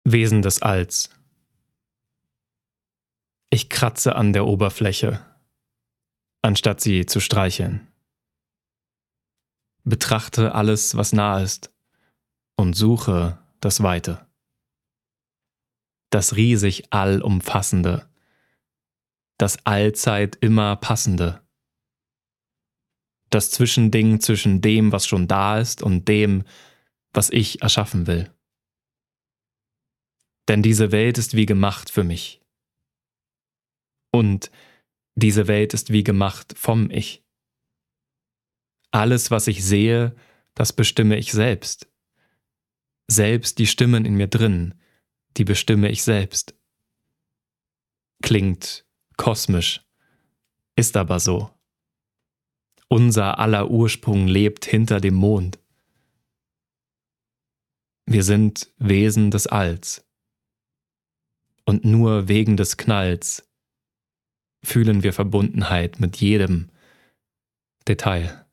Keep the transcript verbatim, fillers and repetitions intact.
Wesen des Alls. Ich kratze an der Oberfläche, anstatt sie zu streicheln. Betrachte alles, was nah ist, und suche das Weite. Das riesig Allumfassende, das allzeit immer Passende. Das Zwischending zwischen dem, was schon da ist, und dem, was ich erschaffen will. Denn diese Welt ist wie gemacht für mich. Und diese Welt ist wie gemacht vom Ich. Alles, was ich sehe, das bestimme ich selbst. Selbst die Stimmen in mir drin, die bestimme ich selbst. Klingt kosmisch, ist aber so. Unser aller Ursprung lebt hinter dem Mond. Wir sind Wesen des Alls. Und nur wegen des Knalls fühlen wir Verbundenheit mit jedem Detail.